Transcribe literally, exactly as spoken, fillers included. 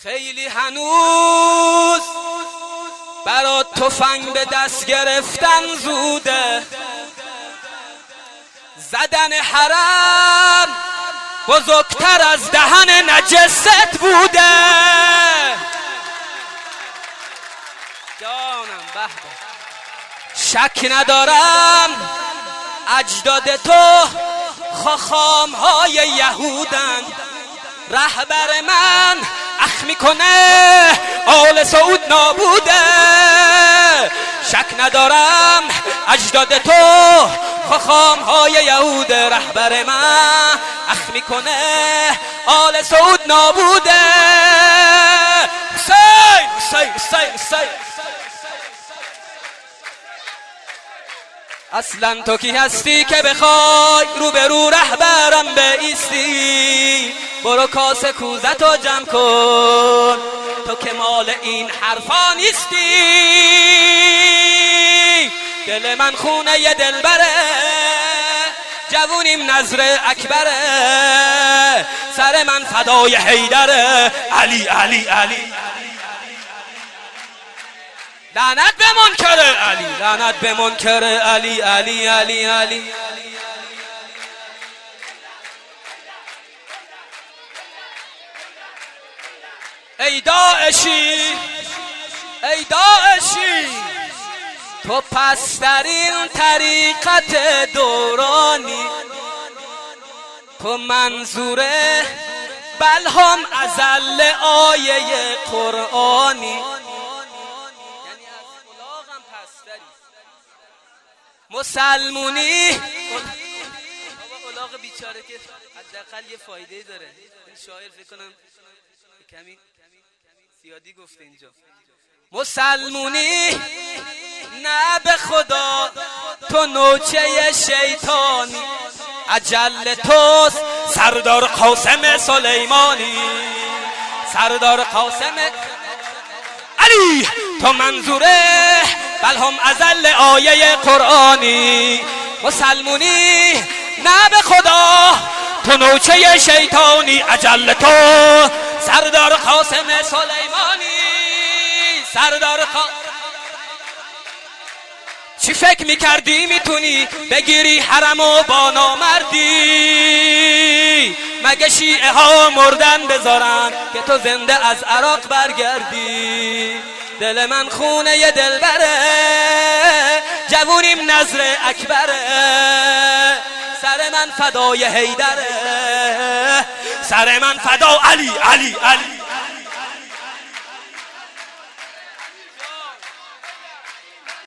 خیلی هنوز برا تفنگ به دست گرفتن زوده، زدن حرم بزرگتر از دهن نجست بوده. جانم به شک ندارم اجداد تو خاخام های یهودن، رهبر من اخ میکنه آل سعود نابوده. شک ندارم اجداد تو خاخام های یهود، رهبر من اخ میکنه آل سعود نابوده. حسین حسین حسین حسین اصلا تو کی هستی که بخوای رو به رو رهبرم بایستی؟ برو کاسه کوزتو جمع کن، تو که مال این حرفا نیستی. دل من خونه ی دلبره، جوونیم نظر اکبره، سر من فدای حیدره. علی علی علی لعنت به منکر علی، لعنت به منکر علی علی علی علی. ای داعشی ای داعشی تو پسترین طریقت دورانی، تو منظوره بلهم ازل آیه قرآنی، مسلمونی. بابا الاغ بیچاره که حداقل یه فایده داره. این شاعر فکر کنم کمی زیادی گفته اینجا. مسلمونی نه به خدا تو نوچه شیطانی، اجل توست سردار قاسم سلیمانی، سردار قاسم علی تو منظوره بلهم ازل آیه قرآنی. مسلمونی نه به خدا تو نوچه شیطانی، اجل تو سردار قاسم سلیمانی، سردار قاسم. چی فکر میکردی میتونی بگیری حرمو با نامردی؟ مگه شیعه ها مردن بذارن که تو زنده از عراق برگردی؟ دل من خونه ی دلبره، جوونیم نظر اکبره، سر من فدای حیدره، سر من فدا علی علی علی.